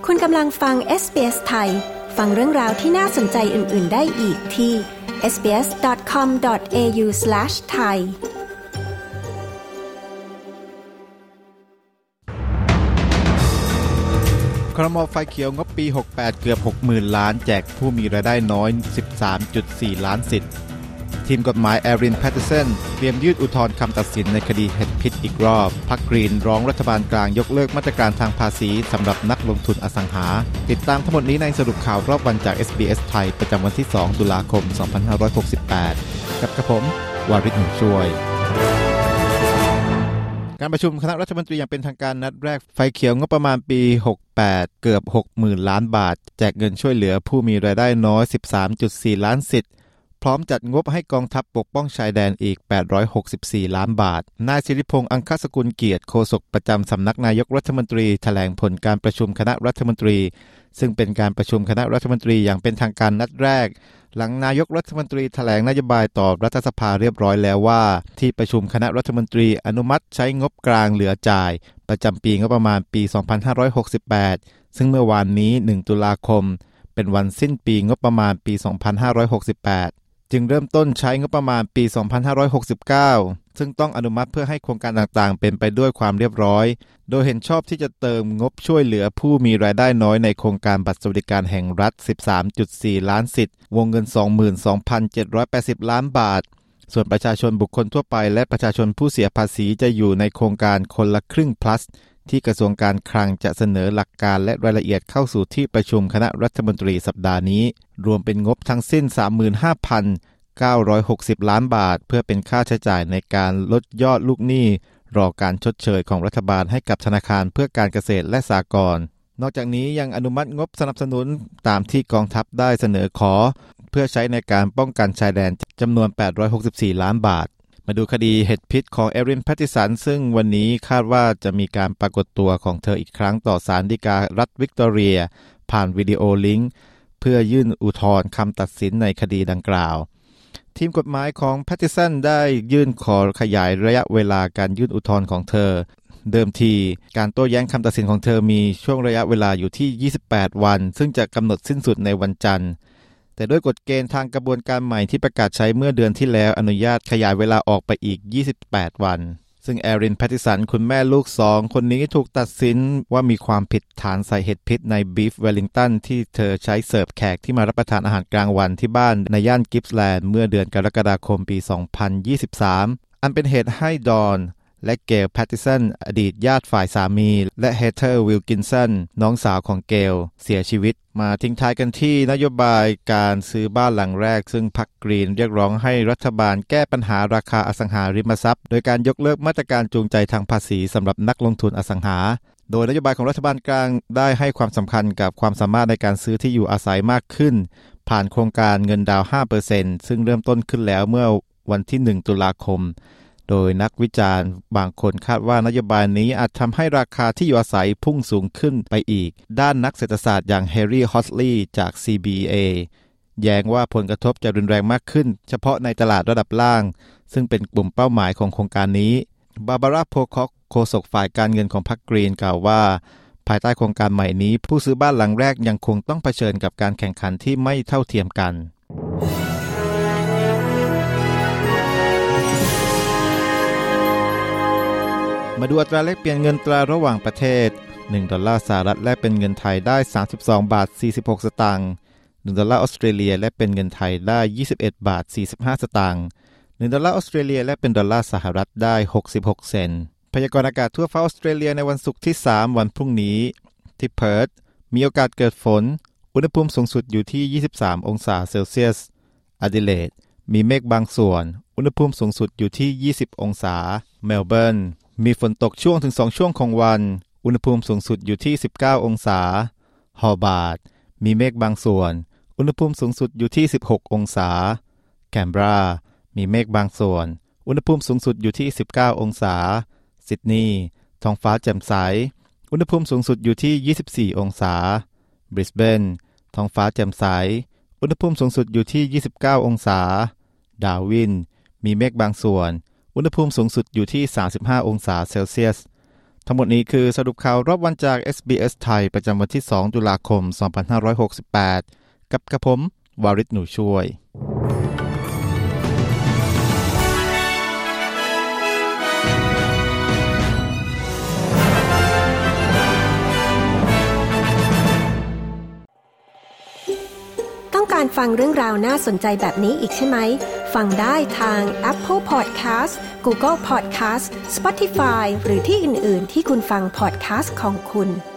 คุณกำลังฟัง SBS ไทยฟังเรื่องราวที่น่าสนใจอื่นๆได้อีกที่ sbs.com.au/thai ครม.ไฟเขียวงบปี 68 เกือบ 60,000 ล้านแจกผู้มีรายได้น้อย 13.4 ล้านสิทธิ์ทีมกฎหมายแอริน แพตติสันเตรียมยื่นอุทธรณ์คำตัดสินในคดีเห็ดพิษอีกรอบพรรคกรีนร้องรัฐบาลกลางยกเลิกมาตรการทางภาษีสำหรับนักลงทุนอสังหาติดตามทั้งหมดนี้ในสรุปข่าวรอบวันจาก SBS ไทยประจำวันที่ 2 ตุลาคม 2568 กับผมวาริศ หนุนช่วยการประชุมคณะรัฐมนตรีอย่างเป็นทางการนัดแรกไฟเขียวงบประมาณปี 68 เกือบ 60,000 ล้านบาทแจกเงินช่วยเหลือผู้มีรายได้น้อย 13.4 ล้านสิทธิ์พร้อมจัดงบให้กองทัพปกป้องชายแดนอีก 864 ล้านบาทนายสิริพงษ์ อังคสกุลเกียรติโฆษกประจำสำนักนายกรัฐมนตรีแถลงผลการประชุมคณะรัฐมนตรีซึ่งเป็นการประชุมคณะรัฐมนตรีอย่างเป็นทางการนัดแรกหลังนายกรัฐมนตรีแถลงนโยบายต่อรัฐสภาเรียบร้อยแล้วว่าที่ประชุมคณะรัฐมนตรีอนุมัติใช้งบกลางเหลือจ่ายประจำปีงบประมาณปี 2568 ซึ่งเมื่อวานนี้ 1 ตุลาคมเป็นวันสิ้นปีงบประมาณปี 2568 จึงเริ่มต้นใช้งบประมาณปี 2569 ซึ่งต้องอนุมัติเพื่อให้โครงการต่างๆเป็นไปด้วยความเรียบร้อยโดยเห็นชอบที่จะเติมงบช่วยเหลือผู้มีรายได้น้อยในโครงการบัตรสวัสดิการแห่งรัฐ 13.4 ล้านสิทธิ์วงเงิน 22,780 ล้านบาทส่วนประชาชนบุคคลทั่วไปและประชาชนผู้เสียภาษีจะอยู่ในโครงการคนละครึ่ง plus ที่กระทรวงการคลังจะเสนอหลักการและรายละเอียดเข้าสู่ที่ประชุมคณะรัฐมนตรีสัปดาห์นี้รวมเป็นงบทั้งสิ้น 35,960 ล้านบาทเพื่อเป็นค่าใช้จ่ายในการลดยอดลูกหนี้รอการชดเชยของรัฐบาลให้กับธนาคารเพื่อการเกษตรและสหกรณ์นอกจากนี้ยังอนุมัติงบสนับสนุนตามที่กองทัพได้เสนอขอเพื่อใช้ในการป้องกันชายแดนจำนวน 864 ล้านบาทมาดูคดีเห็ดพิษของแอริน แพตติสันซึ่งวันนี้คาดว่าจะมีการปรากฏตัวของเธออีกครั้งต่อศาลฎีการัฐวิกตอเรียผ่านวิดีโอลิงก์เพื่อยื่นอุทธรณ์คำตัดสินในคดีดังกล่าวทีมกฎหมายของแพตติสันได้ยื่นขอขยายระยะเวลาการยื่นอุทธรณ์ของเธอเดิมทีการโต้แย้งคำตัดสินของเธอมีช่วงระยะเวลาอยู่ที่28วันซึ่งจะกำหนดสิ้นสุดในวันจันทร์แต่ด้วยกฎเกณฑ์ทางกระบวนการใหม่ที่ประกาศใช้เมื่อเดือนที่แล้วอนุญาตขยายเวลาออกไปอีก28วันซึ่งแอริน แพตติสันคุณแม่ลูก2คนนี้ถูกตัดสินว่ามีความผิดฐานใส่เห็ดพิษในบีฟเวลลิงตันที่เธอใช้เสิร์ฟแขกที่มารับประทานอาหารกลางวันที่บ้านในย่านกิฟส์แลนด์เมื่อเดือนกรกฎาคมปี 2023 อันเป็นเหตุให้ดอนและเกล แพตติสันอดีตญาติฝ่ายสามีและเฮเธอร์ วิลกินสันน้องสาวของเกลเสียชีวิตมาทิ้งท้ายกันที่นโยบายการซื้อบ้านหลังแรกซึ่งพรรคกรีนเรียกร้องให้รัฐบาลแก้ปัญหาราคาอสังหาริมทรัพย์โดยการยกเลิกมาตรการจูงใจทางภาษีสำหรับนักลงทุนอสังหาโดยนโยบายของรัฐบาลกลางได้ให้ความสำคัญกับความสามารถในการซื้อที่อยู่อาศัยมากขึ้นผ่านโครงการเงินดาวน์ 5% ซึ่งเริ่มต้นขึ้นแล้วเมื่อวันที่ 1 ตุลาคมโดยนักวิจารณ์บางคนคาดว่านโยบายนี้อาจทำให้ราคาที่อยู่อาศัยพุ่งสูงขึ้นไปอีกด้านนักเศรษฐศาสตร์อย่างแฮร์รี่ ฮอสลีย์จาก CBA แย้งว่าผลกระทบจะรุนแรงมากขึ้นเฉพาะในตลาดระดับล่างซึ่งเป็นกลุ่มเป้าหมายของโครงการนี้บาบาร่า โพค็อกโฆษกฝ่ายการเงินของพรรคกรีนกล่าวว่าภายใต้โครงการใหม่นี้ผู้ซื้อบ้านหลังแรกยังคงต้องเผชิญกับการแข่งขันที่ไม่เท่าเทียมกันมาดูอัตราแลกเปลี่ยนเงินตราระหว่างประเทศ1ดอลลาร์สหรัฐแลกเป็นเงินไทยได้32บาท46สตางค์1ดอลลาร์ออสเตรเลียแลกเป็นเงินไทยได้21บาท45สตางค์1ดอลลาร์ออสเตรเลียแลกเป็นดอลลาร์สหรัฐได้66เซนต์พยากรณ์อากาศทั่วฟ้าออสเตรเลียในวันศุกร์ที่3วันพรุ่งนี้ที่เพิร์ธมีโอกาสเกิดฝนอุณหภูมิสูงสุดอยู่ที่23องศาเซลเซียสอดิเลดมีเมฆบางส่วนอุณหภูมิสูงสุดอยู่ที่20องศาเมลเบิร์นมีฝนตกช่วงถึง2ช่วงของวันอุณหภูมิสูงสุดอยู่ที่19องศาฮอบาร์ดมีเมฆบางส่วนอุณหภูมิสูงสุดอยู่ที่16องศาแคนเบรามีเมฆบางส่วนอุณหภูมิสูงสุดอยู่ที่19องศาซิดนีย์ท้องฟ้าแจ่มใสอุณหภูมิสูงสุดอยู่ที่24องศาบริสเบนท้องฟ้าแจ่มใสอุณหภูมิสูงสุดอยู่ที่29องศาดาร์วินมีเมฆบางส่วนอุณหภูมิสูงสุดอยู่ที่35องศาเซลเซียสทั้งหมดนี้คือสรุปข่าวรอบวันจาก SBS ไทยประจำวันที่2ตุลาคม2568กับกระผมวาริศหนูช่วยต้องการฟังเรื่องราวน่าสนใจแบบนี้อีกใช่ไหมฟังได้ทาง Apple Podcast Google Podcast Spotify หรือที่อื่นๆที่คุณฟัง podcast ของคุณ